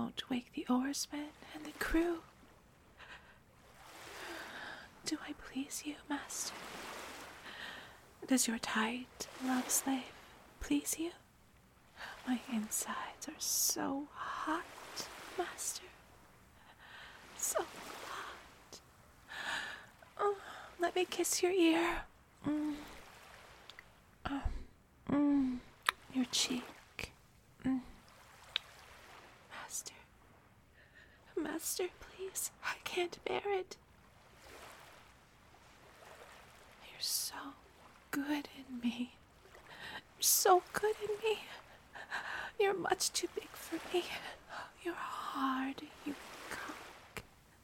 won't wake the oarsmen and the crew. Do I please you, master? Does your tight love slave please you? My insides are so hot, master. So hot. Oh, let me kiss your ear. Your cheek. Master. Master, please. I can't bear it. You're so good in me. You're so good in me. You're much too big for me. You're hard, you cock.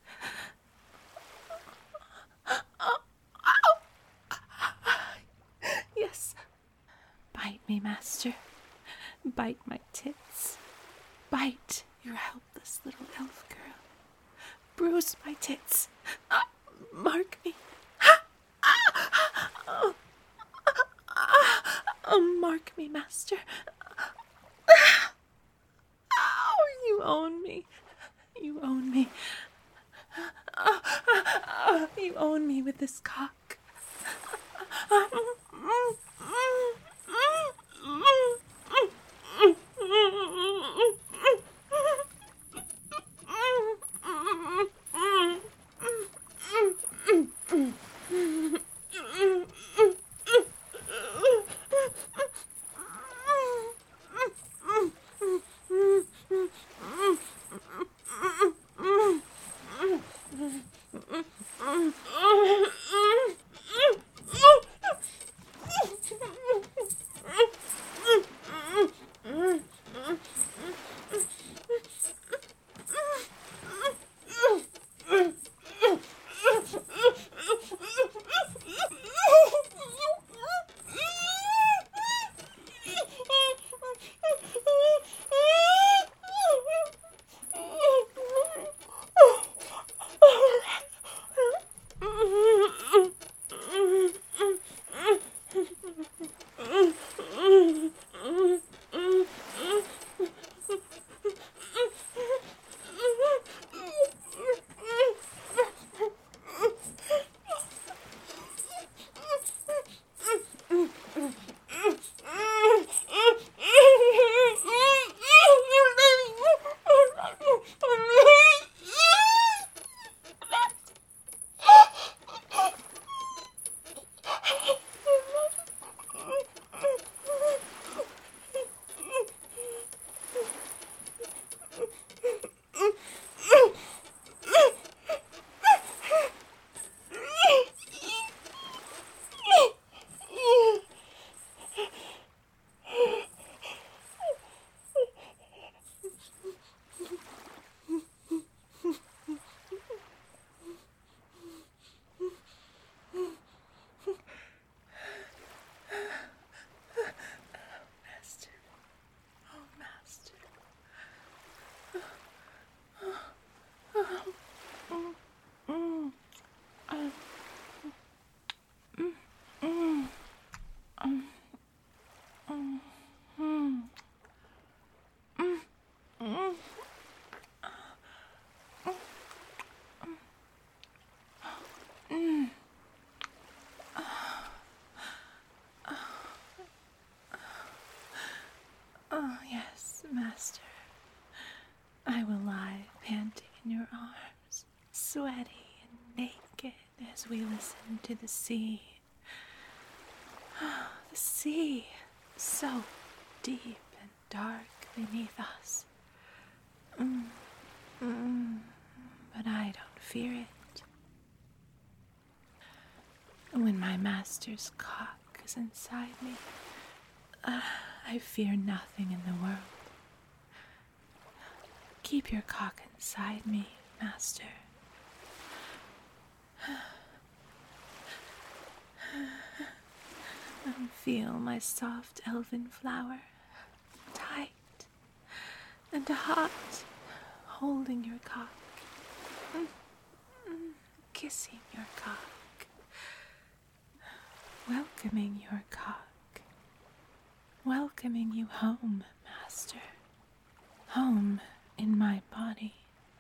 Yes. Bite me, master. Bite my tits. Bite your helpless little elf girl. Bruise my tits. Mark me. Mark me, master. You own me. You own me. You own me with this cock. Oh, yes, master. I will lie panting in your arms, sweaty and naked as we listen to the sea. Oh, the sea, so deep and dark beneath us. But I don't fear it. When my master's cock is inside me, I fear nothing in the world. Keep your cock inside me, master. And feel my soft elven flower, tight and hot, holding your cock, kissing your cock, welcoming your cock, welcoming you home, master. Home in my body.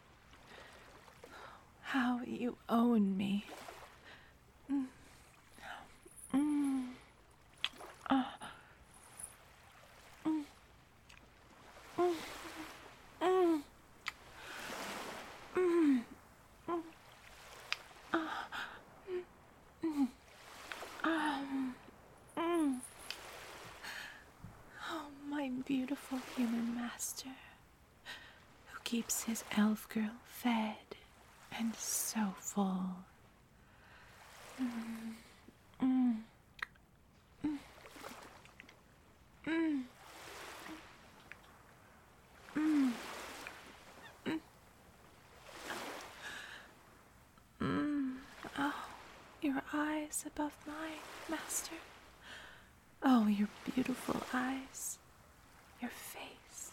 How you own me. Mm. Mm. Ah. Mm. Mm. Mm. Mm. Mm. Ah. Mm. Mm. Oh, my beautiful human master, who keeps his elf girl fed and so full. Mm. Mm. Mm. Mm. Mm. Mm. Mm. Oh, your eyes above mine, master. Oh, your beautiful eyes. Your face.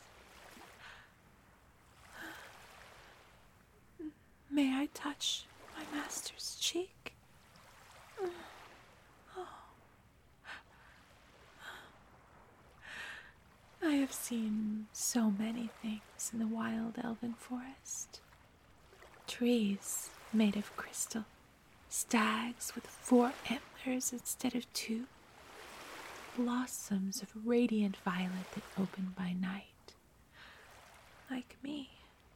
May I touch my master's cheek? Oh. I have seen so many things in the wild elven forest. Trees made of crystal, stags with 4 antlers instead of 2, blossoms of radiant violet that open by night, like me,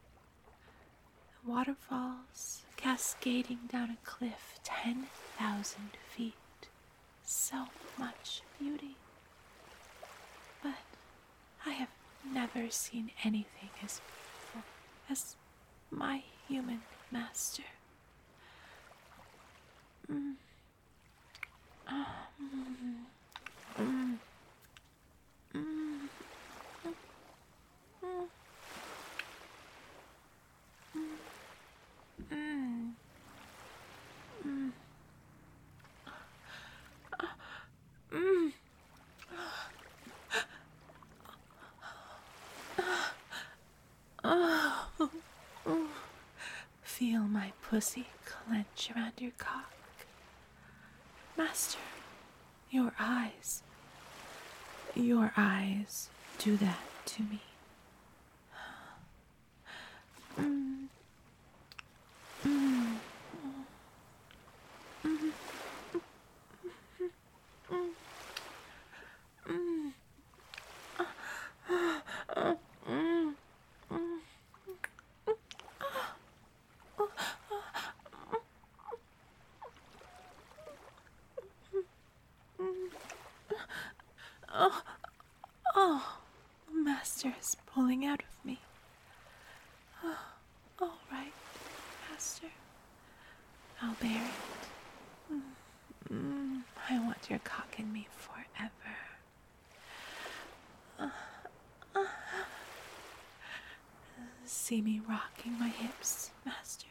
waterfalls cascading down a cliff 10,000 feet, so much beauty. But I have never seen anything as beautiful as my human master. Mm. Mm. Mm. Mm. Mm. Mm. Mm. Mm. Oh. Oh. Feel my pussy clench around your cock. Master, your eyes do that to me. Mm. Mm. Mm. Mm. Mm. Mm. Mm. Oh, oh, the master is pulling out of me. Oh, all right, master. I'll bear it. I want your cock in me forever. See me rocking my hips, master.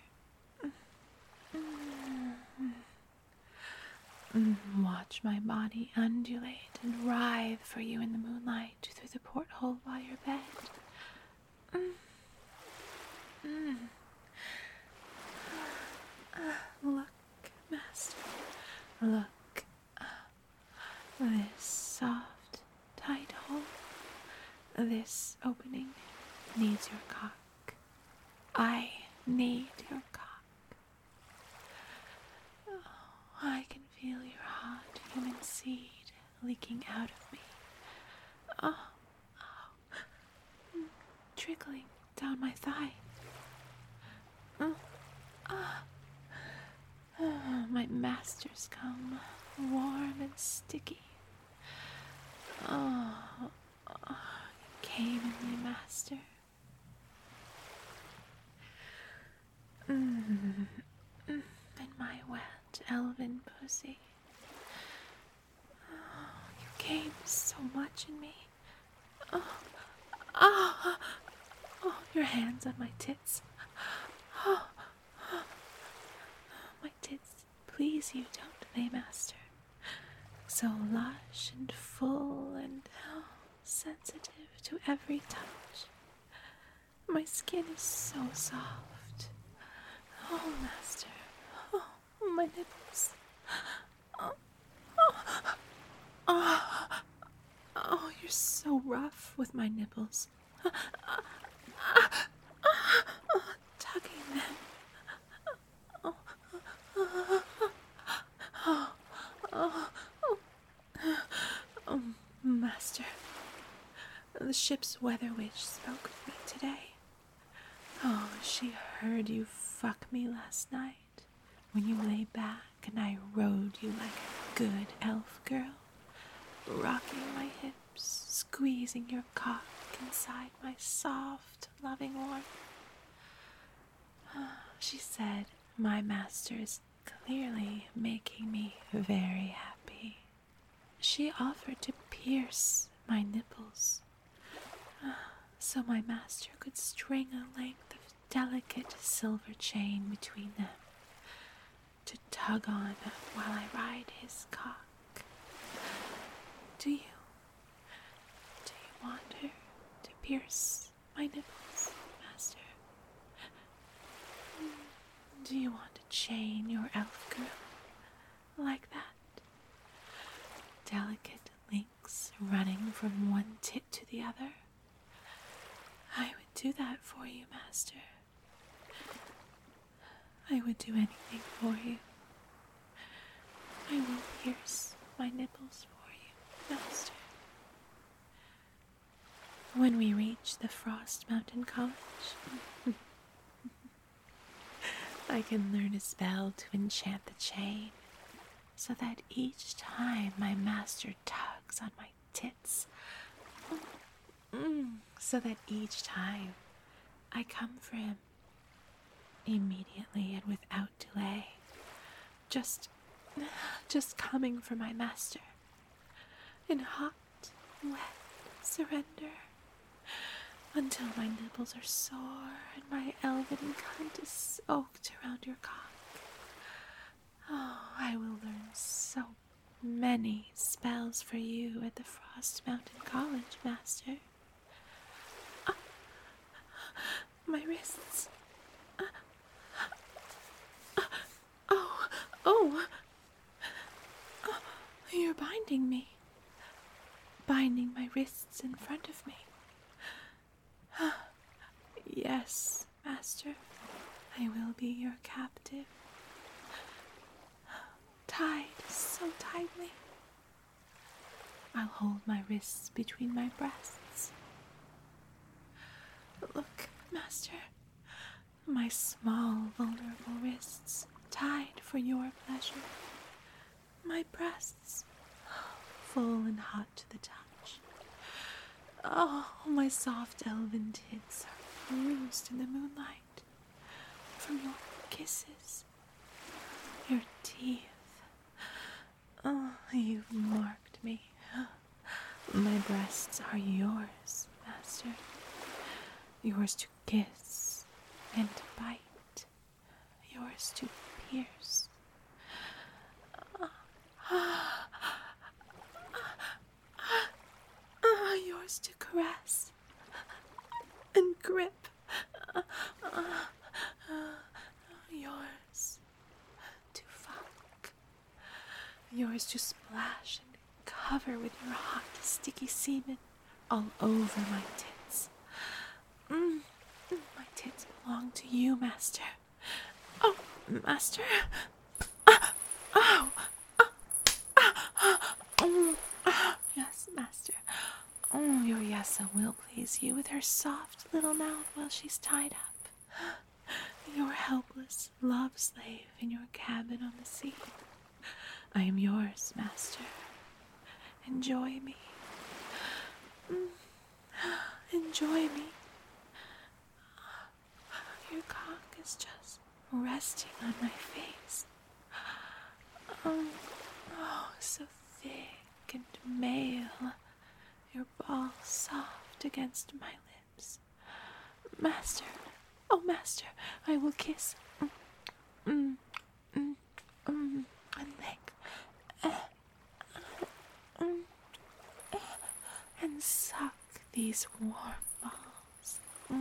Watch my body undulate and writhe for you in the moonlight through the porthole by your bed. Look, master. Look. This soft, tight hole. This opening needs your cock. I need your cock. Oh, I can feel your hot human seed leaking out of me. Oh, trickling down my thigh. My master's come, warm and sticky. Oh, you came in me, master. In my wet elven pussy. Oh, you came so much in me. Oh, your hands on my tits. Oh, my tits please you, don't they, master? So lush and full and sensitive to every touch. My skin is so soft. Oh, master. Oh, my nipples. Oh, you're so rough with my nipples. master. The ship's weather witch spoke with me today. Oh, she heard you fuck me last night when you lay back and I rode you like a good elf girl, rocking my hips, squeezing your cock inside my soft, loving warmth. She said, my master is clearly making me very happy. She offered to pierce my nipples so my master could string a length of delicate silver chain between them to tug on while I ride his cock. Do you want her to pierce my nipples, master? Do you want to chain your elf girl like that? Delicate links running from one tit to the other? I would do that for you, master. I would do anything for you. I will pierce my nipples for you, master. When we reach the Frost Mountain College, I can learn a spell to enchant the chain, so that each time my master tugs on my tits, so that each time I come for him immediately and without delay, just coming for my master in hot, wet surrender, until my nipples are sore and my elven cunt is soaked around your cock. Oh, I will learn so many spells for you at the Frost Mountain College, master. My wrists. You're binding me. Binding my wrists in front of me. Yes, master, I will be your captive. Tied so tightly. I'll hold my wrists between my breasts. Look, master, my small, vulnerable wrists tied for your pleasure. My breasts, full and hot to the touch. Oh, my soft elven tits are bruised in the moonlight from your kisses, your teeth. Oh, you've marked me. My breasts are yours, master. Yours to kiss and to bite. Yours to pierce. Yours to caress and grip. Yours to fuck. Yours to splash and cover with your hot, sticky semen all over my tits. My tits belong to you, master. Oh, master. Yes, master. Oh, your Yessa will please you with her soft little mouth while she's tied up. Your helpless love slave in your cabin on the sea. I am yours, master. Enjoy me. Enjoy me. Your cock is just resting on my face. Oh, so thick and male. Your ball soft against my lips. Master, oh master, I will kiss and lick and suck these warm balls.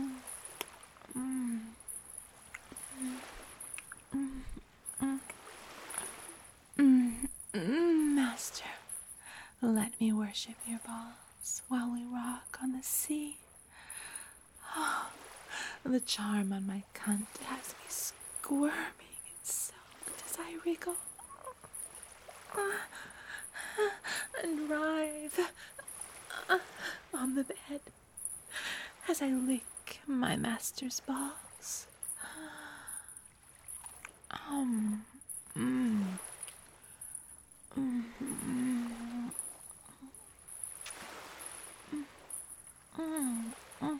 Master, let me worship your balls while we rock on the sea. Oh, the charm on my cunt has me squirming and soaked as I wriggle and writhe the bed as I lick my master's balls. Um, mm, mm, mm, mm, mm,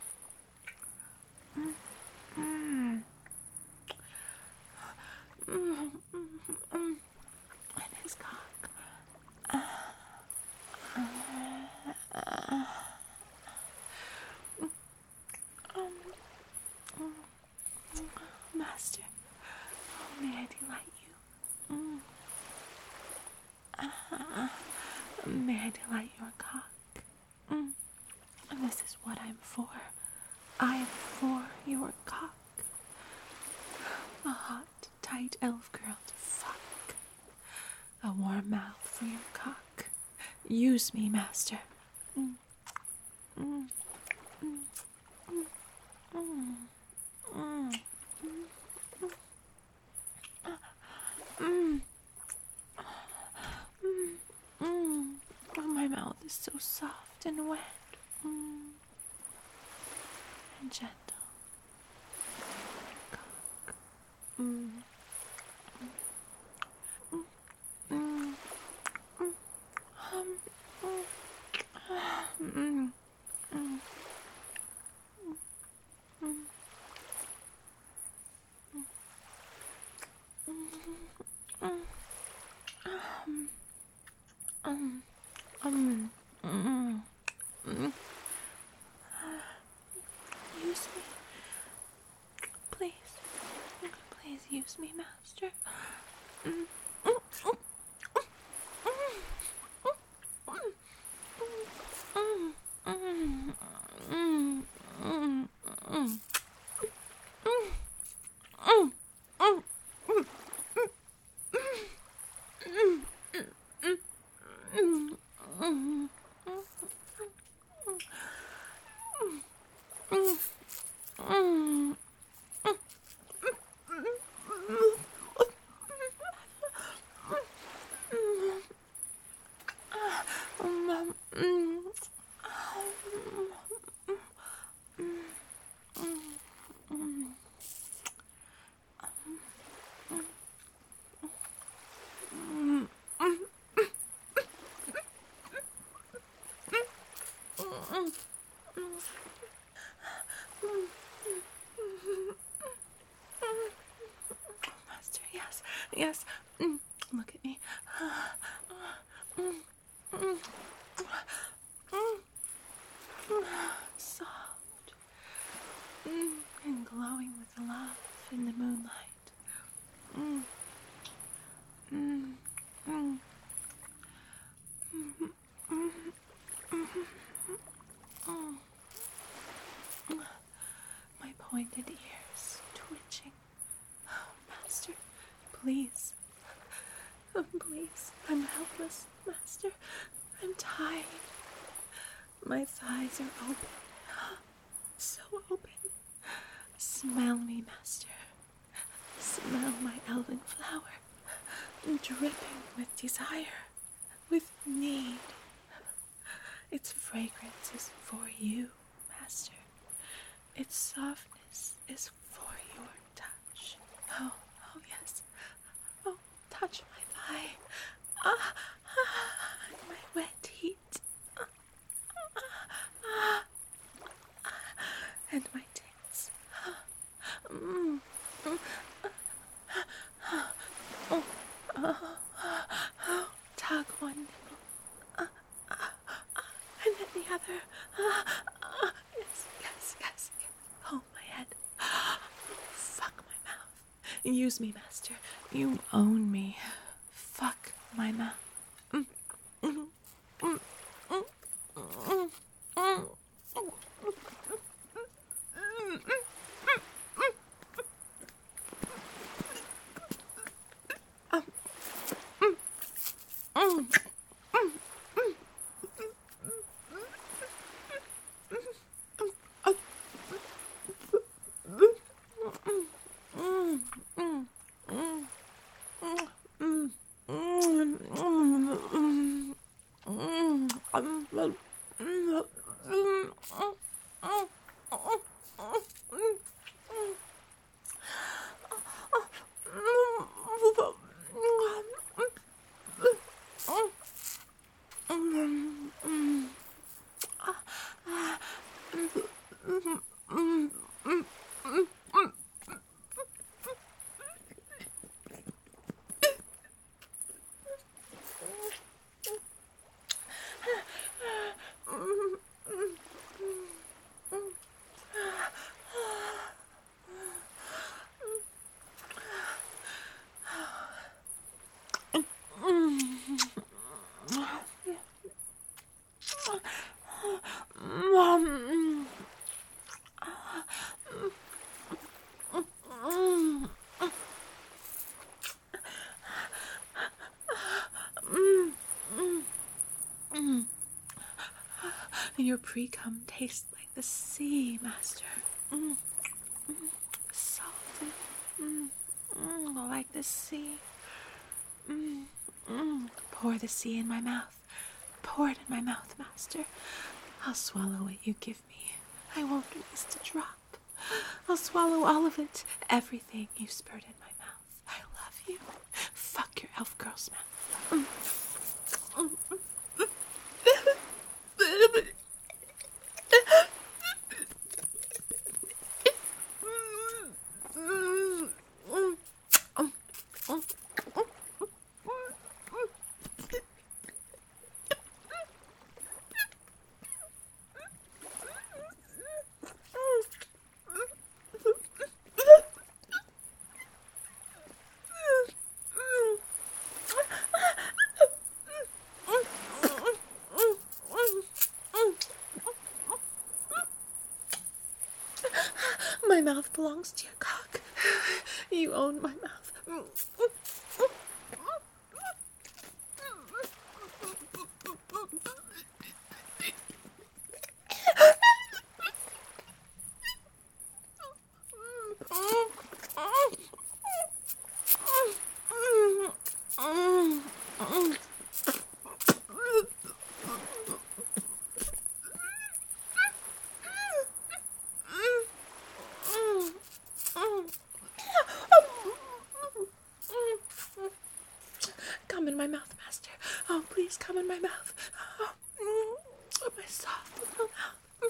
mm, and his cock. Master, oh, may I delight you? May I delight your cock? And this is what I'm for. I am for your cock. A hot, tight elf girl to fuck. A warm mouth for your cock. Use me, master. Oh, my mouth is so soft and wet. And gentle. Cock. Use me. Please. Please use me, master. Master, yes. Look at me. Soft and glowing with love in the moonlight. My pointed ears twitching. Oh, master, please. Please, I'm helpless, master. I'm tied. My thighs are open. So open. Smell me, master. Smell my elven flower. Dripping with desire, with need. Its fragrance is for you, master. Its softness is for your touch. Oh, yes. Oh, touch my thigh. My wet heat. And my tits. Tug one nipple. And then the other. Yes. Hold my head. Fuck my mouth. Use me, master. You own me. Fuck my mouth. Your pre-cum tastes like the sea, master. Salty. Like the sea. Pour the sea in my mouth. Pour it in my mouth, master. I'll swallow what you give me. I won't waste a drop. I'll swallow all of it. Everything you spurt in my mouth. I love you. Fuck your elf girl's mouth. My mouth belongs to your cock. You own my mouth. Come in my mouth, master. Oh, please come in my mouth. Oh, my soft little mouth.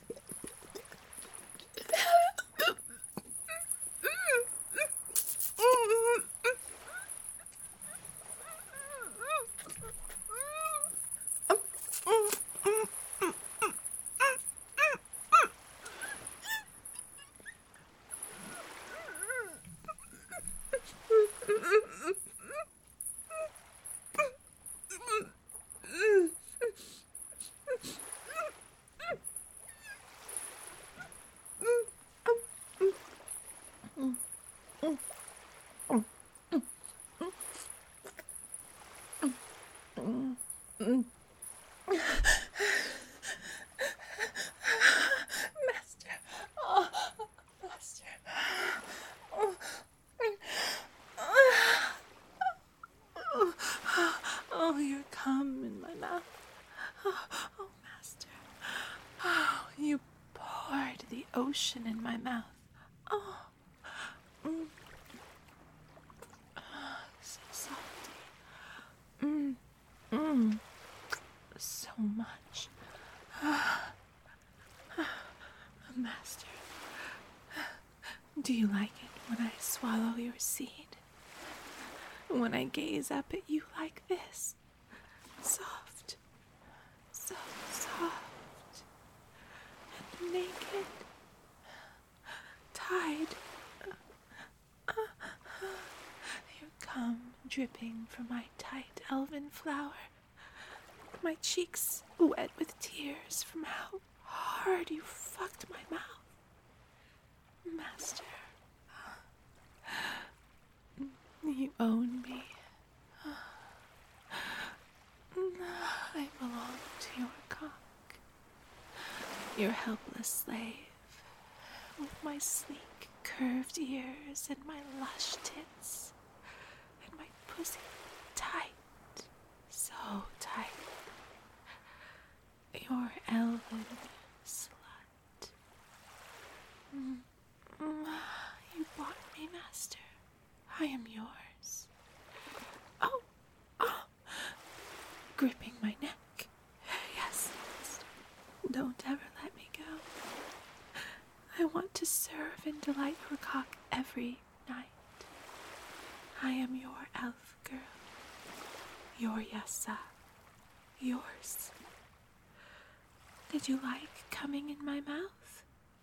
Master. Oh, master. Oh, your cum in my mouth. Oh, master. Oh, you poured the ocean in my mouth. Oh, so salty. So much. Master, do you like it when I swallow your seed? When I gaze up at you like this? Soft, so soft, and naked, tied. Your cum dripping from my tight elven flower. My cheeks wet with tears from how hard you fucked my mouth. Master, you own me. I belong to your cock, your helpless slave, with my sleek, curved ears and my lush tits, and my pussy tight, so tight. Your elven slut. You bought me, master. I am yours. Oh, gripping my neck. Yes, master. Don't ever let me go. I want to serve and delight your cock every night. I am your elf girl. Your Yasa. Yours. Did you like coming in my mouth?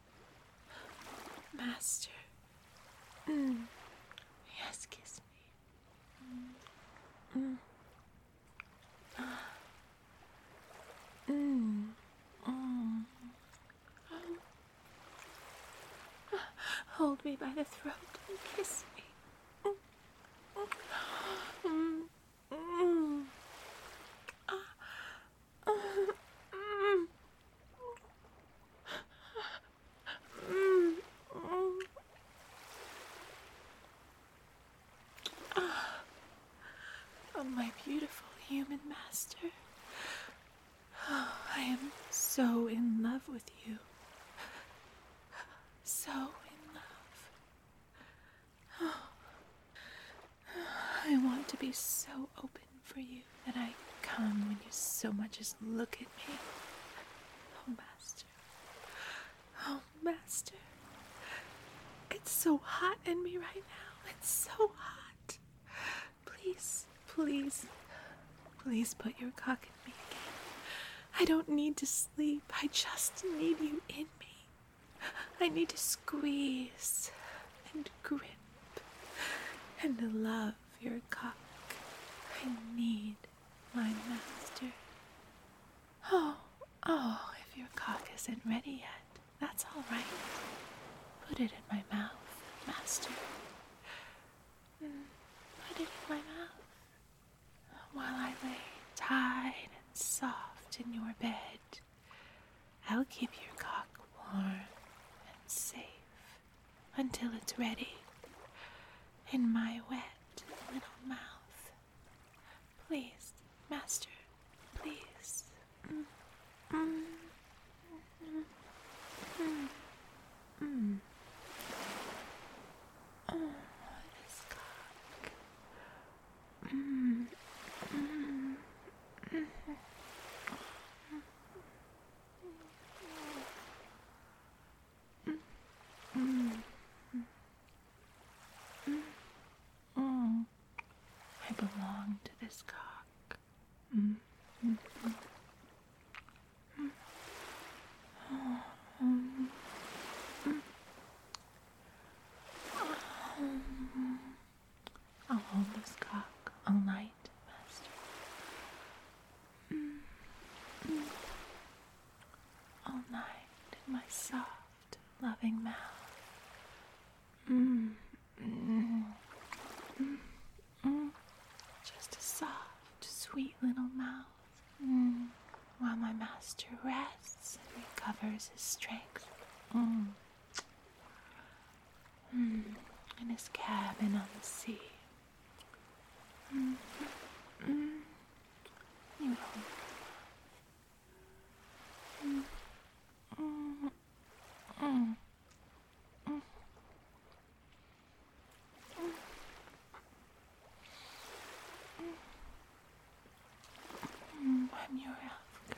Master. Yes, kiss me. Hold me by the throat and kiss me. am so in love with you. So in love. I want to be so open for you that I come when you so much as look at me. Oh, Master. Oh, Master. It's so hot in me right now. It's so hot. Please, please, please put your cock in me again. I don't need to sleep. I just need you in me. I need to squeeze and grip and love your cock. I need my master. Oh, if your cock isn't ready yet, that's all right. Put it in my mouth, master. Put it in my mouth while I lay tight and soft in your bed. I'll keep your cock warm and safe until it's ready in my wet little mouth. Please, master, please. Oh, this cock. I belong to this cock. I'll hold this cock all night, master. All night in my soft, loving mouth. Just a soft, sweet little mouth. While my master rests and recovers his strength. In his cabin on the sea. You know. I'm your elf girl.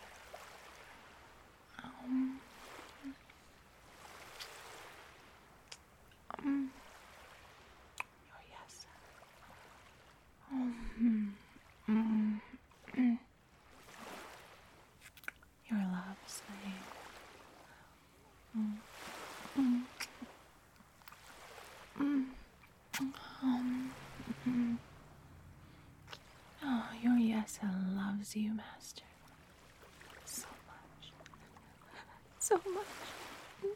Your yes. Your love slave. Oh, your yes loves you, master. So much. So much.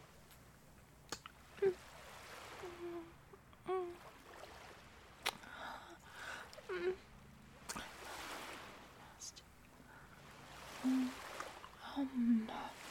Master.